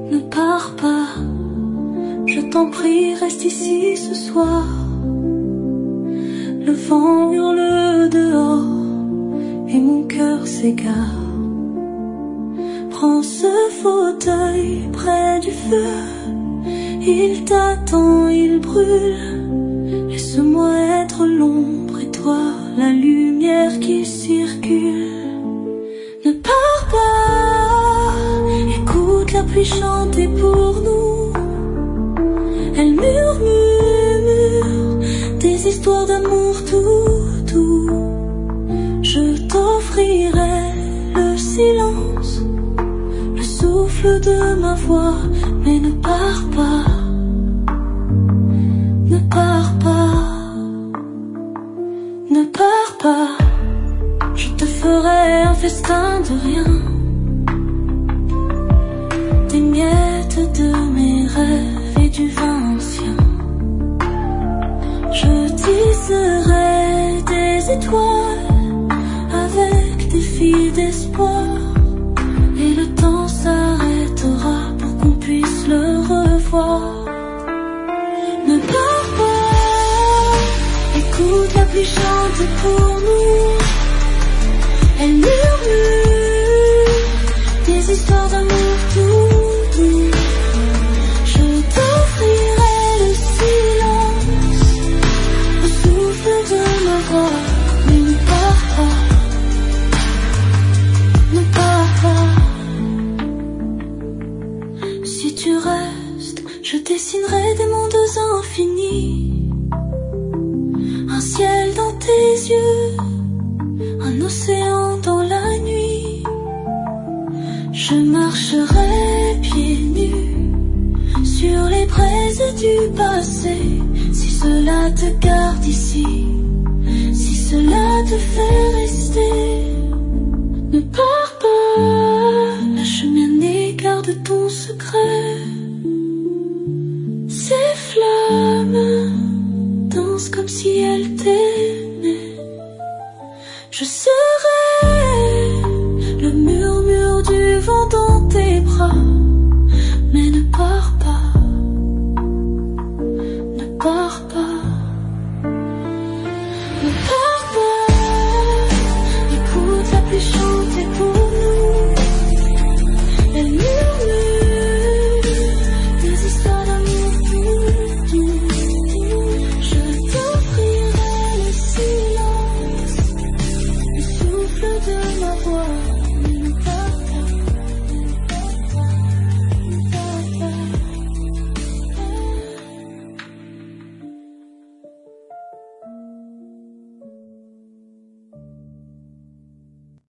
Ne pars pas, je t'en prie, reste ici ce soir. Le vent hurle dehors et mon cœur s'égare. Prends ce fauteuil près du feu, il t'attend, il brûle. Laisse-moi être l'ombre et toi la lumière qui circule. Ne pars pas, écoute la pluie chanter pour nous. Elle murmure des histoires d'amour tout doux. Je t'offrirai le silence, le souffle de ma voix. Mais ne pars pas, ne pars pas, ne pars pas. Je te ferai un festin de rien, des miettes de mes rêves et du vin ancien. Je tisserai des étoiles avec des fils d'espoir, et le temps s'arrêtera pour qu'on puisse le revoir. Ne pars pas, écoute la pluie chanter pour nous. Elle murmure des histoires d'amour tout doux. Je t'offrirai le silence, le souffle de ma voix. Mais ne pars pas, ne pars pas. Si tu restes, je dessinerai des mondes infinis, un ciel dans tes yeux, un océan dans la nuit. Je marcherai pieds nus sur les braises du passé. Si cela te garde ici, si cela te fait rester. Ne pars pas, la cheminée garde ton secret. Ces flammes dansent comme si elles t'aimaient. Je serai le murmure du vent dans tes bras.